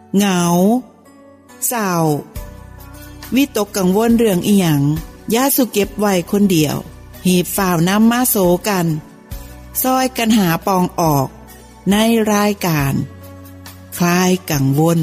เหงาเศร้าวิตกกังวลเรื่องอีหยังอย่าสุเก็บไว้คนเดียวหีบฝ่าวนำมาโสกันซอยกันหาปองออกในรายการคลายกังวล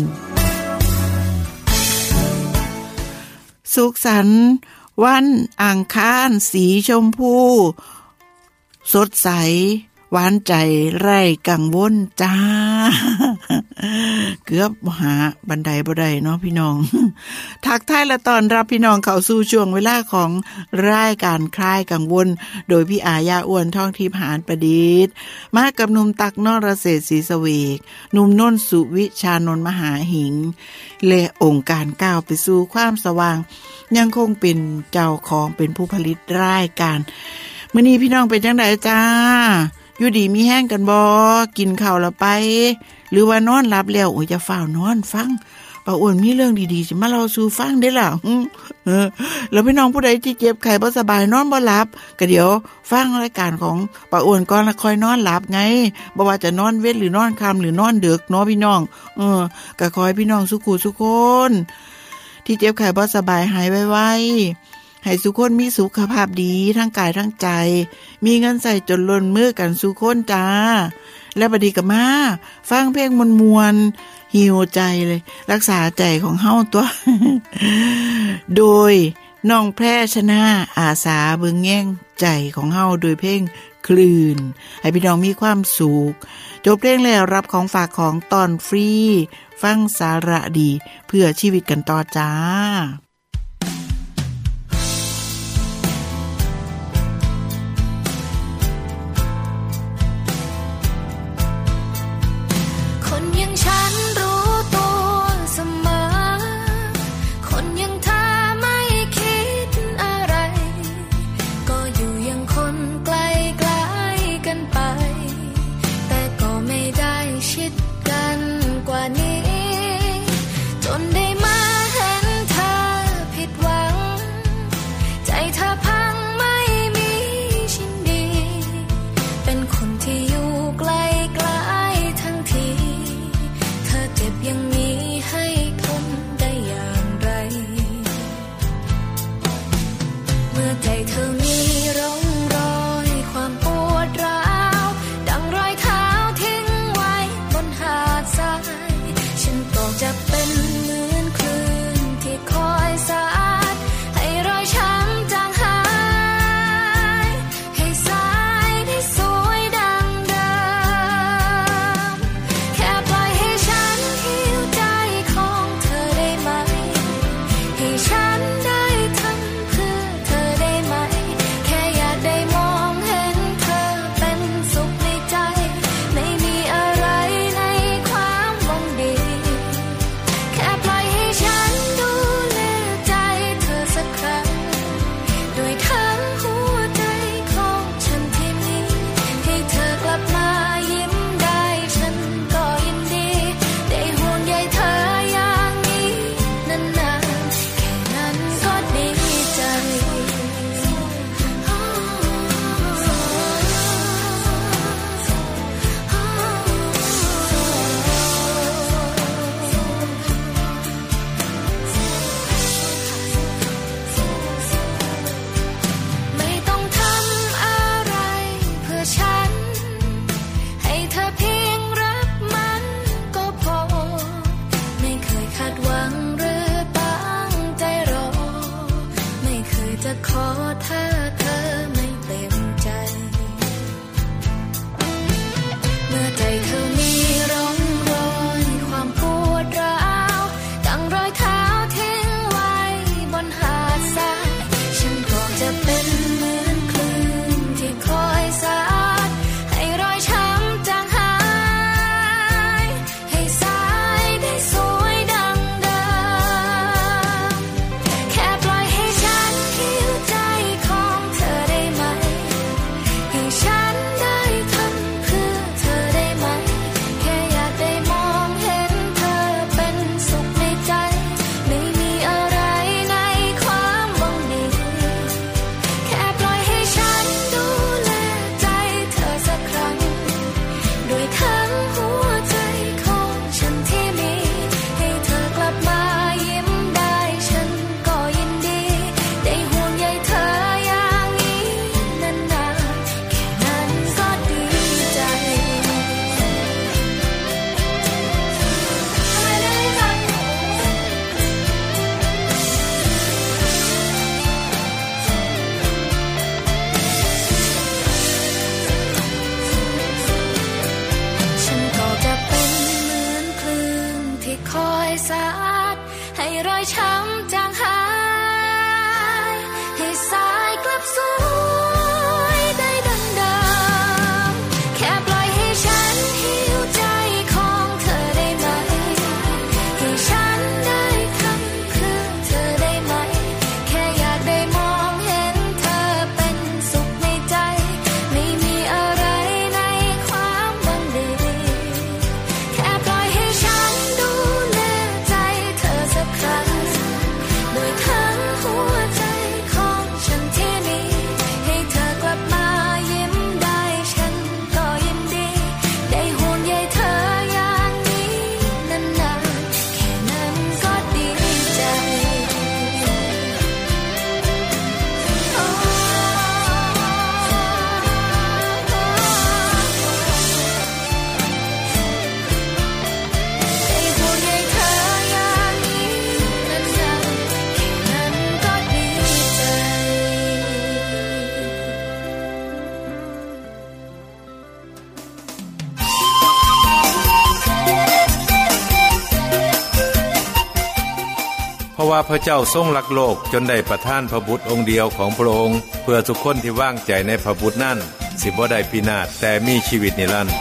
สุขสันต์วันอังคารสีชมพูสดใสหวานใจไร้กังวลจ้า เกือบหาบันไดบ่ได้เนาะพี่น้อง ทักทายและต้อนรับพี่น้องเข้าสู่ช่วงเวลาของรายการคลายกังวลโดยพี่อาญาอ้วนท่องทิพย์หานประดิษฐ์มากับหนุ่มตักนรเศรษฐ์ศรีสเวกหนุ่มน้นสุวิชานนท์มหาหิงและองค์การก้าวไปสู่ความสว่างยังคงเป็นเจ้าของเป็นผู้ผลิตรายการมื้อนี้พี่น้องเป็นจังไดจ้าอยู่ดีมีแห้งกันบ่กินข้าวแล้วไปหรือว่านอนหลับแล้วโอ้ยจะฝ้าวนอนฟังป้าอ้วนมีเรื่องดีๆจะมาเล่าสู่ฟังได้ล่ะแล้วพี่น้องผู้ใดที่เจ็บไข้บ่สบายนอนบ่หลับก็เดี๋ยวฟังรายการของป้าอ้วนก่อนแล้วค่อยนอนหลับไงบ่ว่าจะนอนเว้นหรือนอนค่ำหรือนอนดึกเนาะพี่น้องก็ขอให้พี่น้องสุขสุขคนที่เจ็บไข้บ่สบายหายไวๆให้สุขคนมีสุขภาพดีทั้งกายทั้งใจมีเงินใส่จนล้นมือกันสุขคนจ้าและบัดนี้ก็มาฟังเพลงมวลๆหิวใจเลยรักษาใจของเฮาตัว โดยน้องแพร่ชนะอาสาเบิ่งแย่งใจของเฮาโดยเพลงคลื่นให้พี่น้องมีความสุขจบเพลงแล้วรับของฝากของตอนฟรีฟังสาระดีเพื่อชีวิตกันต่อจ้าแว่าพระเจ้าทรงรักโลกจนได้ประทานพระบุตรองค์เดียวของพระองค์เพื่อทุกคนที่วางใจในพระบุตรนั้นสิบ่ได้พินาศแต่มีชีวิตนิรันดร์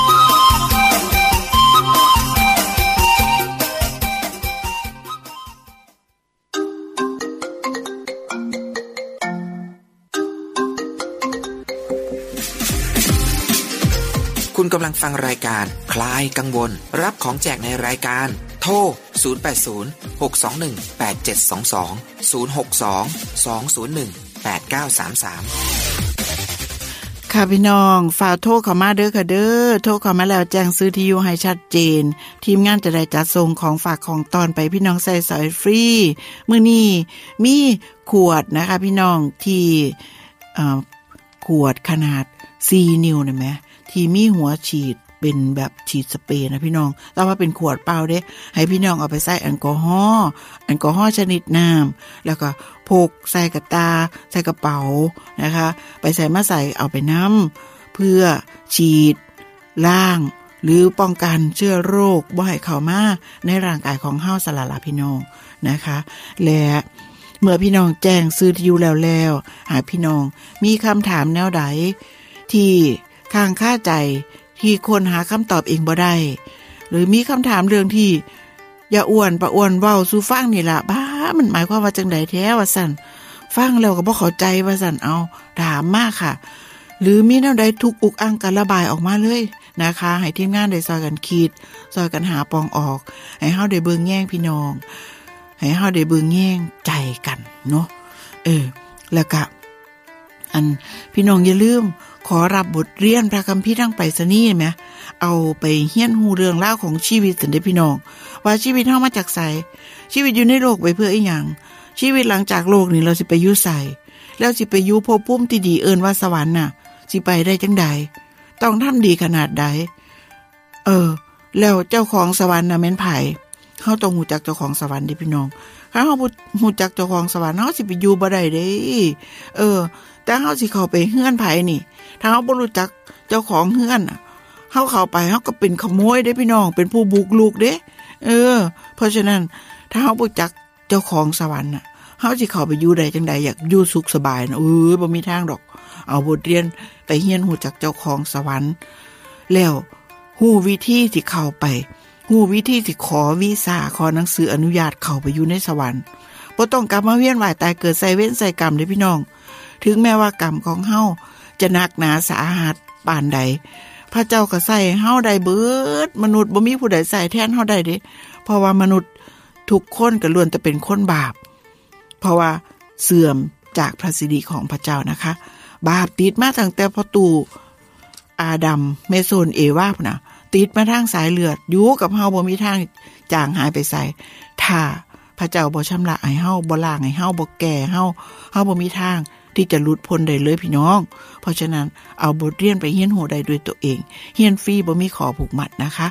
คุณกำลังฟังรายการคลายกังวลรับของแจกในรายการโทร080 621 8722 062 201 8933 ค่ะพี่น้องฝากโทรเข้ามาเด้อค่ะเด้อโทรเข้ามาแล้วแจ้งซื้อที่อยู่ให้ชัดเจนทีมงานจะได้จัดส่งของฝากของตอนไปพี่น้องใส่สอยฟรีมื้อนี้มีขวดนะคะพี่น้องที่ขวดขนาด4นิ้วนะแม่ที่มีหัวฉีดเป็นแบบฉีดสเปรย์นะพี่น้องแต่ว่าเป็นขวดเปล่าเด้ให้พี่น้องเอาไปใส่แอลกอฮอล์ชนิดน้ำแล้วก็พกใส่กระตาใส่กระเป๋านะคะไปใส่มาใส่เอาไปน้ำเพื่อฉีดล้างหรือป้องกันเชื้อโรคบ่ให้เข้ามาในร่างกายของเฮาสละละพี่น้องนะคะและเมื่อพี่น้องแจ้งซื้อที่อยู่แล้วหากพี่น้องมีคำถามแนวใดที่ค้างคาใจที่คนหาคำตอบเองบ่ได้หรือมีคำถามเรื่องที่อย่าอ้วนปะอ้วนเว้าสู่ฟังนี่ล่ะบ้ามันหมายความว่าจังได๋แท้ว่าซั่นฟังแล้วก็บ่เข้าใจว่าซั่นเอาถามมาค่ะหรือมีแนวใดทุกข์อุกอั้งกันระบายออกมาเลยนะคะให้ทีมงานได้ซอยกันคิดซอยกันหาปองออกให้เฮาได้เบิ่งแย่งพี่น้องให้เฮาได้เบิ่งแย่งใจกันเนาะแล้วก็อันพี่น้องอย่าลืมขอรับบทเรียนพระคัมภีร์ทางไปรษณีย์แหมเอาไปเฮียนฮู้เรื่องราวของชีวิตซั่นเด้อพี่น้องว่าชีวิตเฮามาจากไสชีวิตอยู่ในโลกไว้เพื่ออีหยังชีวิตหลังจากโลกนี้เราสิไปอยู่ไสแล้วสิไปอยู่ภพภูมิที่ดีเอิ้นว่าสวรรค์น่ะสิไปได้จังใดต้องทำดีขนาดใดแล้วเจ้าของสวรรค์น่ะแม่นไผเฮาต้องฮู้จักเจ้าของสวรรค์เด้อพี่น้องถ้าเฮาบ่ฮู้จักเจ้าของสวรรค์เฮาสิไปอยู่บ่ได้เด้แต่เฮาสิเข้าไปเฮือนไผนี่ถ้าเฮาบ่รู้จักเจ้าของเฮือนน่ะเฮาเข้าไปเฮาก็เป็นขโมยเด้พี่น้องเป็นผู้บุกรุกเด้เพราะฉะนั้นถ้าเฮาบ่รู้จักเจ้าของสวรรค์น่ะเฮาสิเข้าไปอยู่ได้จังได๋อยากอยู่สุขสบายนะบ่มีทางดอกเอาบทเรียนไปเรียนรู้จักเจ้าของสวรรค์แล้วฮู้วิธีที่เข้าไปฮู้วิธีที่ขอวีซ่าขอหนังสืออนุญาตเข้าไปอยู่ในสวรรค์บ่ต้องกลับมาเวียนว่ายตายเกิดใส่เวรใส่กรรมเด้พี่น้องถึงแม้ว่ากรรมของเฮาจะหนักหนาสาหัสปานใดพระเจ้าก็ใส่เฮาได้เบิดมนุษย์บ่มีผู้ใดใส่แทนเฮาได้เด้เพราะว่ามนุษย์ทุกคนก็ล้วนแต่เป็นคนบาปเพราะว่าเสื่อมจากพระสิริของพระเจ้านะคะบาปติดมาตั้งแต่พ่อตู่อาดัมเมโซนเอวาพุ่นน่ะติดมาทางสายเลือดอยู่กับเฮาบ่มีทางจางหายไปไสถ้าพระเจ้าบ่ชำระให้เฮาบ่ล้างให้เฮาบ่แก่เฮาบ่มีทางที่จะหลุดพ้นได้เลยพี่น้องเพราะฉะนั้นเอาบทเรียนไปเรียนรู้ได้ด้วยตัวเองเรียนฟรีบ่มีขอผูกมัดนะคะ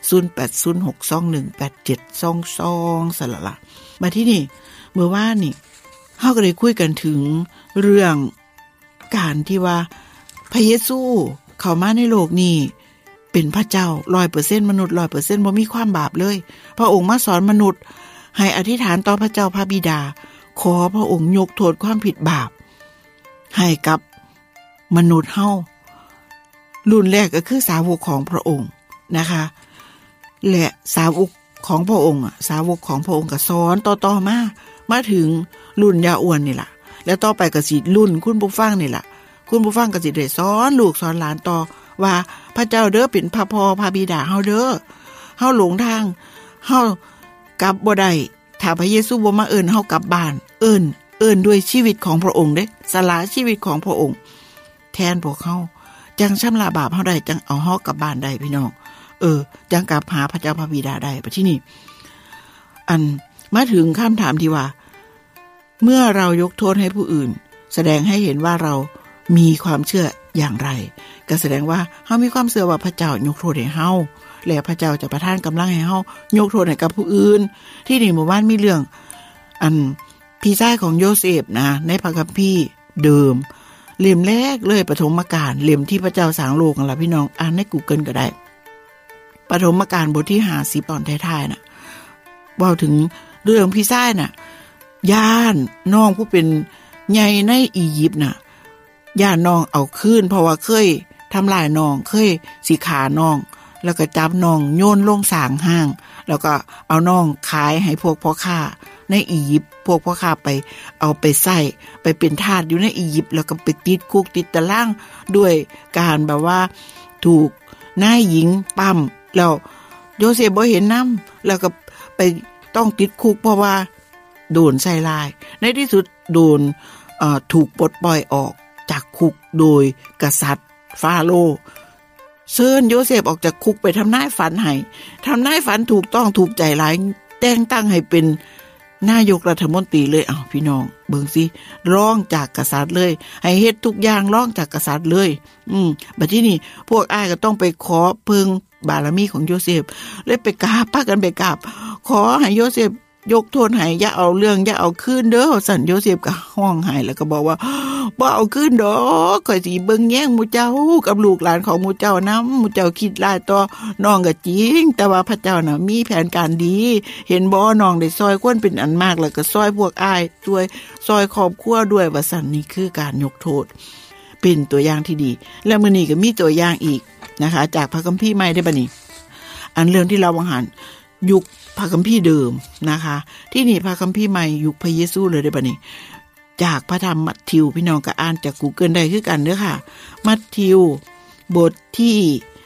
0806218722สละละมาที่นี่เมื่อวานนี่เฮาก็ได้คุยกันถึงเรื่องการที่ว่าพระเยซูเข้ามาในโลกนี้เป็นพระเจ้า 100% มนุษย์ 100% บ่มีความบาปเลยพระองค์มาสอนมนุษย์ให้อธิษฐานต่อพระเจ้าพระบิดาขอพระองค์ยกโทษความผิดบาปให้กับมนุษย์เฮารุ่นแรกก็คือสาวกของพระองค์นะคะและสาวกของพระองค์สาวกของพระองค์ก็สอนต่อมาถึงรุ่นยาอ้วนนี่ล่ะแล้วต่อไปก็สิรุ่นคุณผู้ฟังนี่ล่ะคุณผู้ฟังก็สิได้สอนลูกสอนหลานต่อว่าพระเจ้าเด้อเป็นพระพ่อพระบิดาเฮาเด้อเฮาหลงทางเฮากลับบ่ได้ถ้าพระเยซูบ่มาเอิ้นเฮากลับบ้านเอิ้นด้วยชีวิตของพระองค์เด้สละชีวิตของพระองค์แทนพวกเฮาจังชำระบาปเฮาได้จังเอาเฮากลับบ้านได้พี่น้องจังกลับหาพระเจ้าพระบิดาได้บัดที่นี่อันมาถึงคำถามที่ว่าเมื่อเรายกโทษให้ผู้อื่นแสดงให้เห็นว่าเรามีความเชื่ออย่างไรก็แสดงว่าเฮามีความเชื่อว่าพระเจ้ายกโทษให้เฮาและพระเจ้าจะประทานกำลังให้เฮายกโทษให้กับผู้อื่นที่นี่หมู่บ้านมีเรื่องอันพี่ชายของโยเซฟนะในพระคัมภีร์เดิมเล่มแรกเลยปฐมกาลเล่มที่พระเจ้าสร้างโลกนั่นล่ะพี่น้องอ่านใน Google ก็ได้ปฐมกาลบทที่50ตอนท้ายๆน่ะเว้าถึงเรื่องพี่ชายน่ะย่านน้องผู้เป็นใหญ่ในอียิปต์น่ะย่านน้องเอาคืนเพราะว่าเคยทำลายน้องเคยสิขาน้องแล้วก็จับน้องโยนลงสางห้างแล้วก็เอาน้องขายให้พวกพ่อค้าในอียิปต์พวกพ่อค้าไปเอาไปใส่ไปเป็นทาสอยู่ในอียิปต์แล้วก็ไปติดคุกติดตารางด้วยการแบบว่าถูกนายหญิงปั้มแล้วโยเซฟบ่เห็นนำแล้วก็ไปต้องติดคุกเพราะว่าโดนใส่ร้ายในที่สุดโดนถูกปลดปล่อยออกจากคุกโดยกษัตริย์ฟาโรห์เชิญโยเซฟออกจากคุกไปทำนายฝันให้ทำนายฝันถูกต้องถูกใจหลายแต่งตั้งให้เป็นนายกรัฐมนตรีเลยพี่น้องเบิ่งสิร้องจากกษัตริย์เลยให้เฮ็ดทุกอย่างร้องจากกษัตริย์เลยบัดนี้นี่พวกอ้ายก็ต้องไปขอเพิ่งบารมีของโยเซฟเลยไปกราบพากันไปกราบขอให้โยเซฟยกโทษให้อย่าเอาเรื่องอย่าเอาคืนเด้อสั่นโยเซฟก็ห้องไห้แล้วก็บอกว่าบ่เอาคืนดอกข้อยสิเบิ่งแย่งหมู่เจ้ากับลูกหลานของหมู่เจ้านำหมู่เจ้าคิดร้ายต่อน้องก็จริงแต่ว่าพระเจ้าน่ะมีแผนการดีเห็นบ่น้องได้ซอยคนเป็นอันมากแล้วก็ซอยพวกอ้ายด้วยซอยครอบครัวด้วยว่าสั่นนี่คือการยกโทษเป็นตัวอย่างที่ดีและมื้อนี้ก็มีตัวอย่างอีกนะคะจากพระคัมภีร์ใหม่ได้บัดนี้อันเรื่องที่เราวางหันยุคพระคัมภีร์เดิมนะคะที่นี่พระคัมภีร์ใหม่ยุคพระเยซูเลยได้บัดนี้จากพระธรรมมัทธิวพี่น้องก็อ่านจาก Google ได้คือกันเด้อค่ะมัทธิวบทที่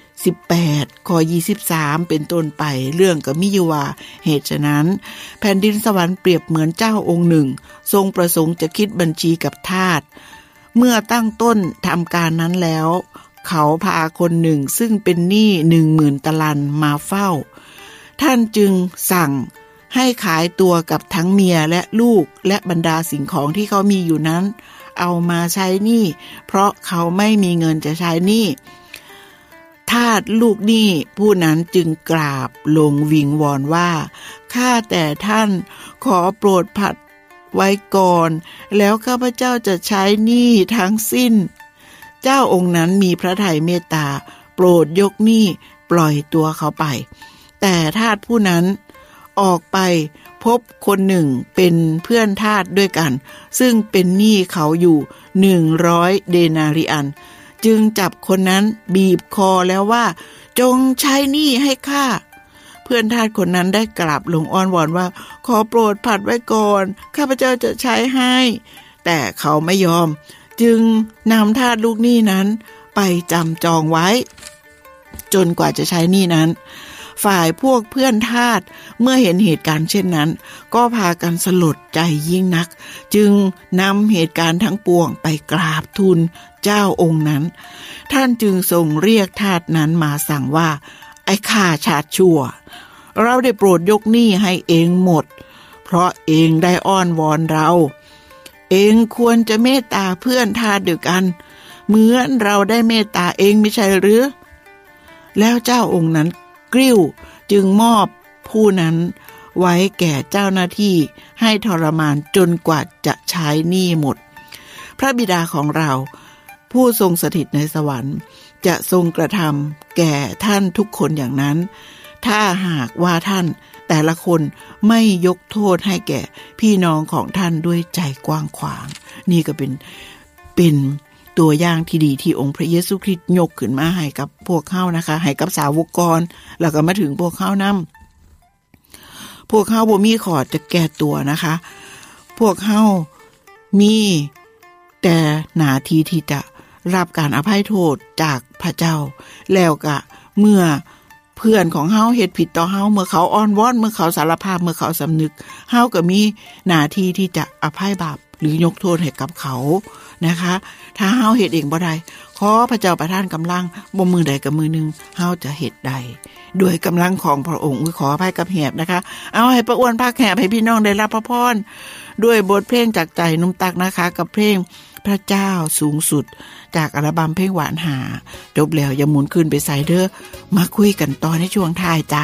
18ข้อ23เป็นต้นไปเรื่องก็มีอยู่ว่าเหตุฉะนั้นแผ่นดินสวรรค์เปรียบเหมือนเจ้าองค์หนึ่งทรงประสงค์จะคิดบัญชีกับทาสเมื่อตั้งต้นทำการนั้นแล้วเขาพาคนหนึ่งซึ่งเป็นหนี้ 10,000 ตะลันมาเฝ้าท่านจึงสั่งให้ขายตัวกับทั้งเมียและลูกและบรรดาสิ่งของที่เขามีอยู่นั้นเอามาใช้หนี้เพราะเขาไม่มีเงินจะใช้หนี้ทาสลูกหนี้ผู้นั้นจึงกราบลงวิงวอนว่าข้าแต่ท่านขอโปรดผัดไว้ก่อนแล้วข้าพเจ้าจะใช้หนี้ทั้งสิ้นเจ้าองค์นั้นมีพระทัยเมตตาโปรดยกหนี้ปล่อยตัวเขาไปแต่ทาสผู้นั้นออกไปพบคนหนึ่งเป็นเพื่อนทาสด้วยกันซึ่งเป็นหนี้เขาอยู่100 เดนาริอันจึงจับคนนั้นบีบคอแล้วว่าจงใช้หนี้ให้ข้าเพื่อนทาสคนนั้นได้กราบลงอ้อนวอนว่าขอโปรดผัดไว้ก่อนข้าพเจ้าจะใช้ให้แต่เขาไม่ยอมจึงนำทาสลูกหนี้นั้นไปจำจองไว้จนกว่าจะใช้หนี้นั้นฝ่ายพวกเพื่อนทาสเมื่อเห็นเหตุการณ์เช่นนั้นก็พากันสลดใจยิ่งนักจึงนำเหตุการณ์ทั้งปวงไปกราบทูลเจ้าองค์นั้นท่านจึงทรงเรียกทาสนั้นมาสั่งว่าไอ้ข้าชาติชั่วเราได้โปรดยกหนี้ให้เองหมดเพราะเองได้อ้อนวอนเราเองควรจะเมตตาเพื่อนทาสเดียวกันเหมือนเราได้เมตตาเองไม่ใช่หรือแล้วเจ้าองค์นั้นกริ้วจึงมอบผู้นั้นไว้แก่เจ้าหน้าที่ให้ทรมานจนกว่าจะใช้หนี้หมดพระบิดาของเราผู้ทรงสถิตในสวรรค์จะทรงกระทำแก่ท่านทุกคนอย่างนั้นถ้าหากว่าท่านแต่ละคนไม่ยกโทษให้แก่พี่น้องของท่านด้วยใจกว้างขวางนี่ก็เป็นตัวอย่างที่ดีที่องค์พระเยซูคริสต์ยกขึ้นมาให้กับพวกเฮานะคะให้กับสาวกก่อนแล้วก็มาถึงพวกเฮานำพวกเฮาบ่มีขอดจะแก้ตัวนะคะพวกเฮามีแต่หน้าที่ที่จะรับการอภัยโทษจากพระเจ้าแล้วก็เมื่อเพื่อนของเฮาเฮ็ดผิดต่อเฮาเมื่อเขาอ้อนวอนเมื่อเขาสารภาพเมื่อเขาสำนึกเฮาก็มีหน้าที่ที่จะอภัยบาปหรือยกโทษให้กับเขานะคะถ้าเฮาเฮ็ดเองบ่ได้ขอพระเจ้าประทานกำลังบ่มือใดกับมือนึงเฮาจะเฮ็ดได้ด้วยกำลังของพระองค์ขออภัยกับแหบนะคะเอาให้ประอ้วนภาคแหบให้พี่น้องได้รับพระพรด้วยบทเพลงจากใจนุ่มตักนะคะกับเพลงพระเจ้าสูงสุดจากอัลบั้มเพลงหวานหาจบแล้วอย่าหมุนขึ้นไปใส่เด้อมาคุยกันต่อในช่วงท้ายจ้า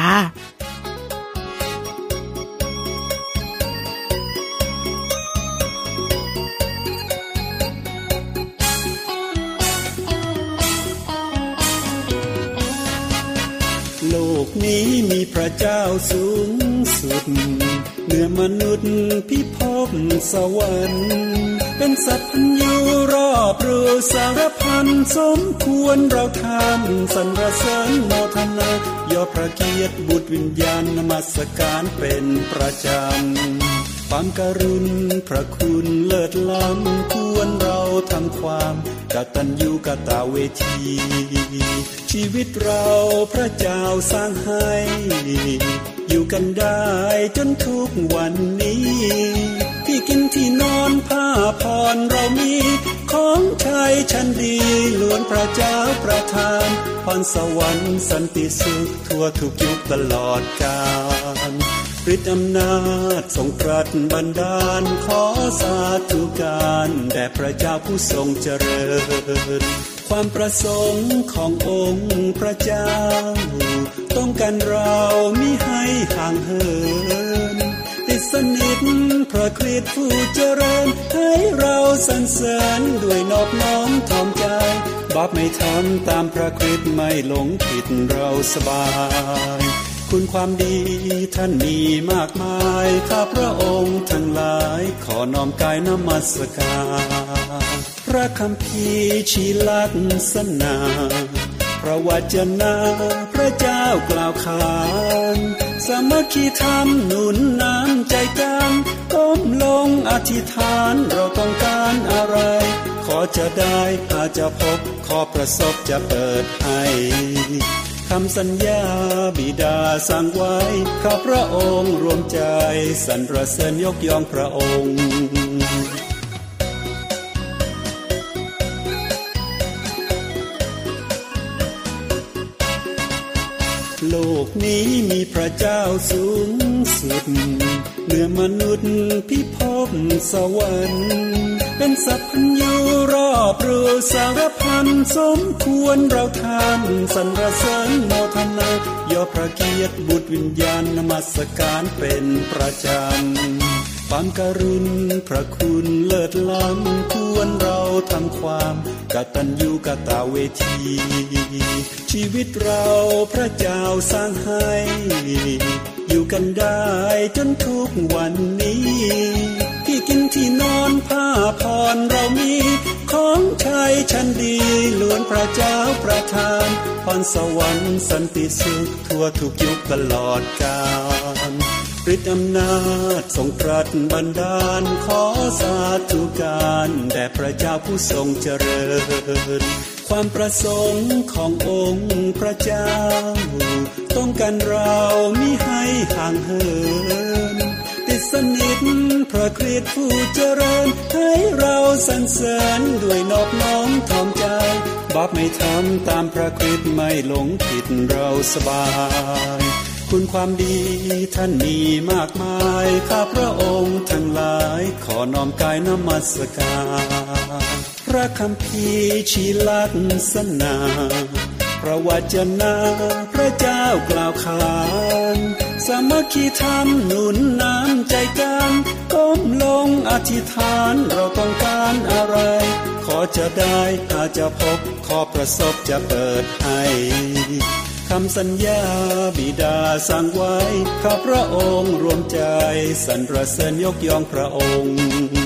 โลกนี้มีพระเจ้าสูงสุดเหนือมนุษย์พิภพสวรรค์เป็นสัพพัญญูรอบรู้สารพันสมควรเราทำสรรเสริญโมทนายอพระเกียรติบุตรวิญญาณนมัสการเป็นประจำความกรุณพระคุณเลิศล้ำควรเราทำความกตัญญูกตเวทีชีวิตเราพระเจ้าสร้างให้อยู่กันได้จนทุกวันนี้ที่กินที่นอนผ้าผ่อนเรามีของใช้ชั้นดีล้วนพระเจ้าประทานพรสวรรค์สันติสุขทั่วทุกยุคตลอดกาลฤทธิ์อำนาจทรงตรัสบันดาลขอสาธุการแด่พระเจ้าผู้ทรงเจริญความประสงค์ขององค์พระเจ้าต้องการเรามิให้ห่างเหินติดสนิทพระคริสต์ผู้เจริญให้เราสรรเสริญด้วยนอบน้อมถ่อมใจบาปไม่ทำตามพระคริสต์ไม่หลงผิดเราสบายคุณความดีท่านมีมากมายข้าพระองค์ทั้งหลายขอน้อมกายนมัสการพระคัมภีร์ชี้ลักษณะพระวจนะพระเจ้ากล่าวขานสามัคคีธรรมหนุนน้ำใจกันก้มลงอธิษฐานเราต้องการอะไรขอจะได้อาจจะพบขอประสบจะเปิดให้คำสัญญาบิดาสั่งไว้ข้าพระองค์รวมใจสรรเสริญยกย่องพระองค์โลกนี้มีพระเจ้าสูงสุดเหนือมนุษย์พิภพสวรรค์เป็นสัพพัญญูรอบรู้สารพันสมควรเราทำสรรเสริญโมทนายอพระเกียรติบุตรวิญญาณนมัสการเป็นประจำความกรุณพระคุณเลิศล้ำควรเราทำความกตัญญูกตเวทีชีวิตเราพระเจ้าสร้างให้อยู่กันได้จนทุกวันนี้ที่กินที่นอนผ้าผ่อนเรามีของใช้ชั้นดีล้วนพระเจ้าประทานพรสวรรค์สันติสุขทั่วทุกยุคตลอดกาลฤทธิ์อำนาจทรงตรัสบันดาลขอสาธุการแด่พระเจ้าผู้ทรงเจริญความประสงค์ขององค์พระเจ้าต้องการเรามิให้ห่างเหินติดสนิทพระคริสต์ผู้เจริญให้เราสรรเสริญด้วยนอบน้อมถ่อมใจบาปไม่ทำตามพระคริสต์ไม่หลงผิดเราสบายคุณความดีท่านมีมากมายข้าพระองค์ทั้งหลายขอน้อมกายนมัสการพระคัมภีร์ชี้ลักษณะพระวจนะพระเจ้ากล่าวขานสามัคคีธรรมหนุนน้ำใจกันก้มลงอธิษฐานเราต้องการอะไรขอจะได้อาจจะพบขอประสบจะเปิดให้คำสัญญาบิดาสั่งไว้ข้าพระองค์รวมใจสรรเสริญยกย่องพระองค์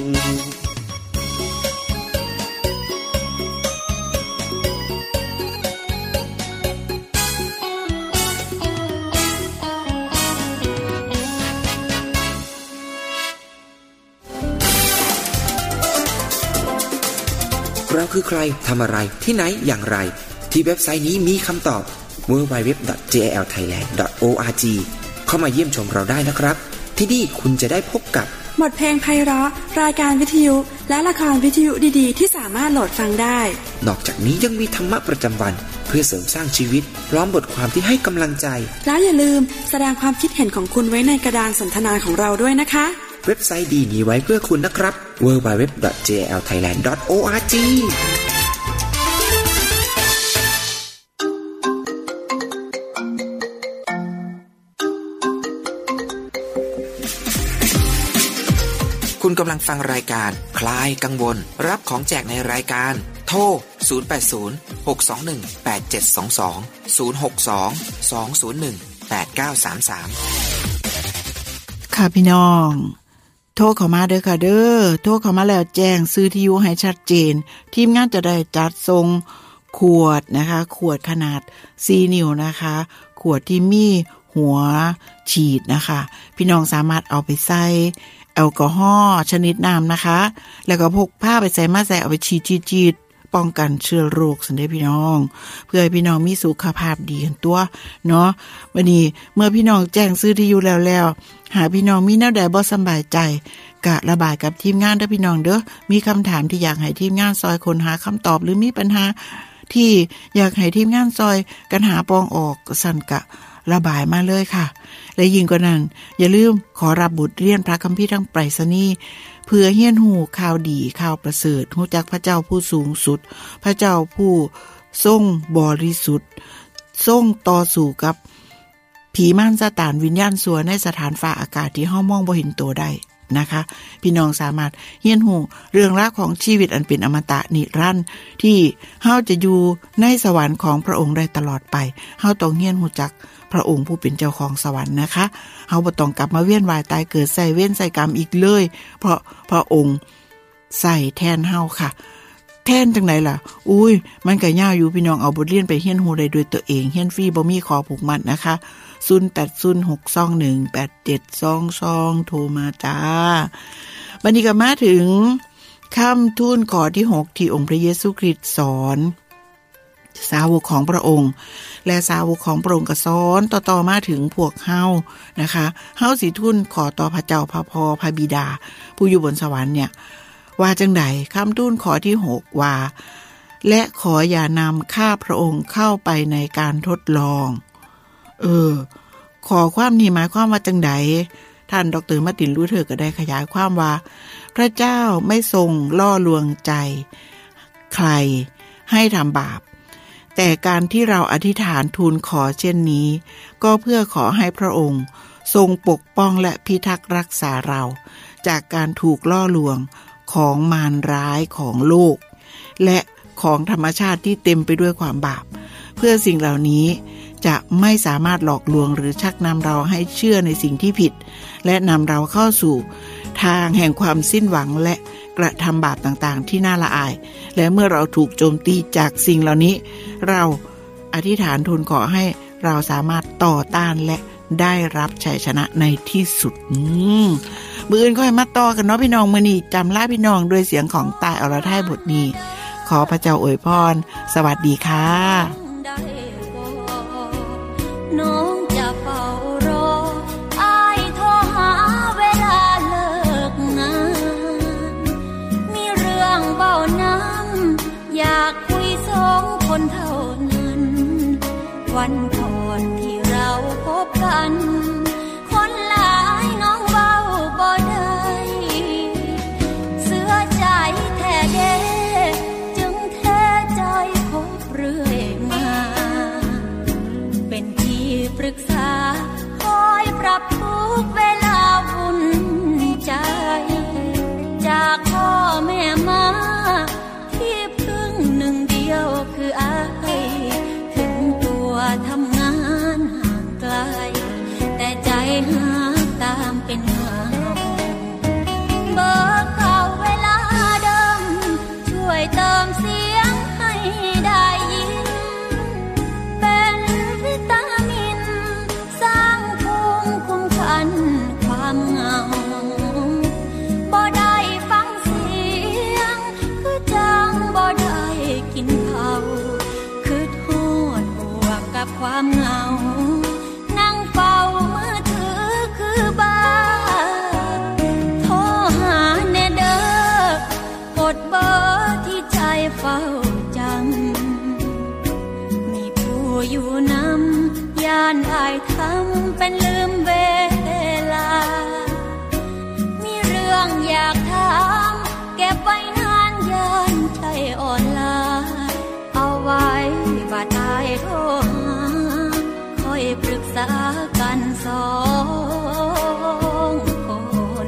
เราคือใครทำอะไรที่ไหนอย่างไรที่เว็บไซต์นี้มีคำตอบ www.jalthailand.org เข้ามาเยี่ยมชมเราได้นะครับที่นี่คุณจะได้พบกับบทเพลงไพเราะรายการวิทยุและละครวิทยุดีๆที่สามารถโหลดฟังได้นอกจากนี้ยังมีธรรมะประจำวันเพื่อเสริมสร้างชีวิตพร้อมบทความที่ให้กำลังใจแล้วอย่าลืมแสดงความคิดเห็นของคุณไว้ในกระดานสนทนาของเราด้วยนะคะเว็บไซต์ดีมีไว้เพื่อคุณนะครับ www.jalthailand.orgคุณกำลังฟังรายการคลายกังวลรับของแจกในรายการโทร080 621 8722 062 201 ค่ะพี่น้องโทรเข้ามาเด้อค่ะเด้อโทรเข้ามาแล้วแจ้งซื้อที่อยู่ให้ชัดเจนทีมงานจะได้จัดส่งขวดนะคะขวดขนาด4นิ้วนะคะขวดที่มีหัวฉีดนะคะพี่น้องสามารถเอาไปใส่แอลกอฮอล์ชนิดน้ำนะคะแล้วก็พกผ้าไปใส่มาใส่เอาไปฉีดป้องกันเชื้อโรคสันเด้พี่น้องเพื่อให้พี่น้องมีสุขภาพดีกันตัวเนาะวันนี้เมื่อพี่น้องแจ้งซื้อที่อยู่แล้วหาพี่น้องมีแนวใดบ่สบายใจกะระบายกับทีมงานเด้อพี่น้องเด้อมีคำถามที่อยากให้ทีมงานซอยคนหาคำตอบหรือมีปัญหาที่อยากให้ทีมงานซอยกันหาปองออกสั่นกะระบายมาเลยค่ะและยิ่งกว่านั้นอย่าลืมขอรับบทเรียนพระคัมภีร์ทางไปรษณีย์เพื่อเฮียนหูข่าวดีข่าวประเสริฐรู้จักพระเจ้าผู้สูงสุดพระเจ้าผู้ทรงบริสุทธิ์ทรงต่อสู้กับผีมารซาตานวิญญาณชั่วในสถานฟ้าอากาศที่เฮามองบ่เห็นตัวได้นะคะพี่น้องสามารถเฮียนหูเรื่องราวของชีวิตอันเป็นอมตะนิรันดร์ที่เฮาจะอยู่ในสวรรค์ของพระองค์ได้ตลอดไปเฮาต้องเฮียนหูจักพระองค์ผู้เป็นเจ้าของสวรรค์นะคะเฮาบ่ต้องกลับมาเวียนว่ายตายเกิดใส่เวรใส่กรรมอีกเลยเพราะพระองค์ใส่แทนเฮาค่ะแทนจังไหนล่ะอุ้ยมันก็ยาวอยู่พี่น้องเอาบทเรียนไปเฮียนหูได้ด้วยตัวเองเฮียนฟรีบ่มีขอผูกมัดนะคะ0806218722โทรมาจ้าบัดนี้ก็มาถึงคำทูลขอที่6ที่องค์พระเยซูคริสต์สอนสาวกของพระองค์และสาวกของพระองค์ก็สอนต่อมาถึงพวกเฮานะคะเฮาสิทูลขอต่อพระเจ้าพระพ่อพระบิดาผู้อยู่บนสวรรค์เนี่ยว่าจังไดคำทูลขอที่6ว่าและขออย่านำข้าพระองค์เข้าไปในการทดลองขอความนี้หมายความว่าจังไดท่านดร.มาร์ตินลูเธอร์ก็ได้ขยายความว่าพระเจ้าไม่ทรงล่อลวงใจใครให้ทำบาปแต่การที่เราอธิษฐานทูลขอเช่นนี้ก็เพื่อขอให้พระองค์ทรงปกป้องและพิทักษ์รักษาเราจากการถูกล่อลวงของมารร้ายของโลกและของธรรมชาติที่เต็มไปด้วยความบาปเพื่อสิ่งเหล่านี้จะไม่สามารถหลอกลวงหรือชักนำเราให้เชื่อในสิ่งที่ผิดและนำเราเข้าสู่ทางแห่งความสิ้นหวังและกระทำบาปต่างๆที่น่าละอายและเมื่อเราถูกโจมตีจากสิ่งเหล่านี้เราอธิษฐานทูลขอให้เราสามารถต่อต้านและได้รับชัยชนะในที่สุดมื้ออื่นก็ให้มาต่อกันเนาะพี่น้องมื้อนี้จำลาพี่น้องด้วยเสียงของตายอรไทยบทนี้ขอพระเจ้าอวยพรสวัสดีค่ะน้องจะเฝ้ารออ้ายโทรหาเวลาเลิกงานมีเรื่องเบ้าน้ำอยากคุยสองคนเท่านั้นวันก่อนที่เราพบกันคนหลายน้องเบ้าบ่ได้เสื้อใจแท้เด้จึงแท้ใจคบเรื่อยมาเป็นปรึกษาคอยปรับทุกเวลาวุ่นใจจากพ่อแม่มาที่พึ่งหนึ่งเดียวคืออ้ายถึงตัวทำงานห่างไกลแต่ใจหาตามเป็นเงาเบอร์เก่าเวลาเดิมช่วยเติมเสียงให้ได้ยินเป็นวิตามินสร้างภูมิคุ้มกันความเหงาบ่ได้ฟังเสียงคือจังบ่ได้กินข้าวคือโทษบวกกับความเหงานั่งเฝ้ามือถือคือบ้าโทรหาแน่เด้อกดเบอร์ที่ใจเฝ้าจำมีผู้อยู่นำย่านอายทำเป็นลืมเวลามีเรื่องอยากถามเก็บไว้นานย่านใจอ่อนล้าเอาไว้บัดอายโทรหาคอยปรึกษากันสองคน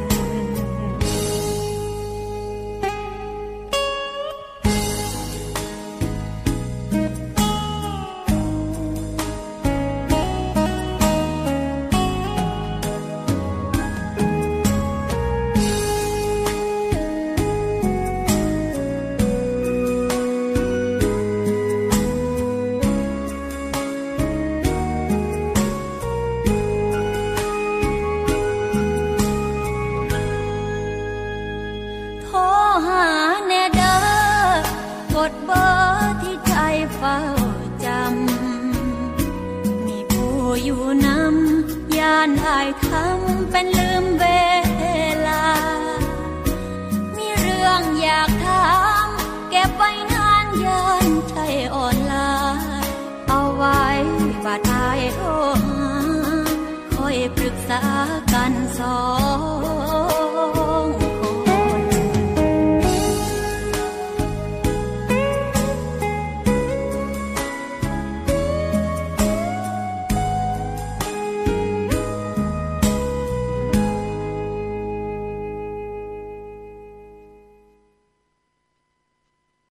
อยู่นำย่านอายทำเป็นลืมเวลามีเรื่องอยากถามเก็บไว้นานย่านใจอ่อนล้าเอาไว้บาดอายโทรหาค่อยปรึกษากันสอง